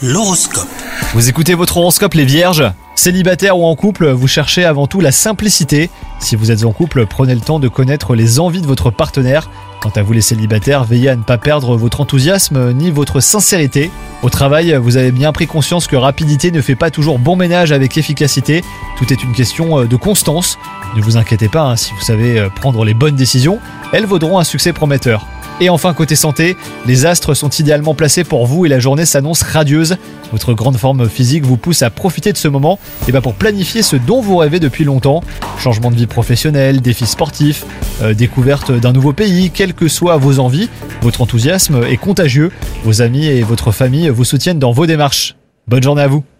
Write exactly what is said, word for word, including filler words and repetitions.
L'horoscope. Vous écoutez votre horoscope les vierges. Célibataire ou en couple, vous cherchez avant tout la simplicité. Si vous êtes en couple, prenez le temps de connaître les envies de votre partenaire. Quant à vous les célibataires, veillez à ne pas perdre votre enthousiasme ni votre sincérité. Au travail, vous avez bien pris conscience que rapidité ne fait pas toujours bon ménage avec efficacité. Tout est une question de constance. Ne vous inquiétez pas, hein, si vous savez prendre les bonnes décisions, elles vaudront un succès prometteur. Et enfin, côté santé, les astres sont idéalement placés pour vous et la journée s'annonce radieuse. Votre grande forme physique vous pousse à profiter de ce moment et bah pour planifier ce dont vous rêvez depuis longtemps. Changement de vie professionnelle, défis sportifs, euh, découverte d'un nouveau pays, quelles que soient vos envies, votre enthousiasme est contagieux. Vos amis et votre famille vous soutiennent dans vos démarches. Bonne journée à vous.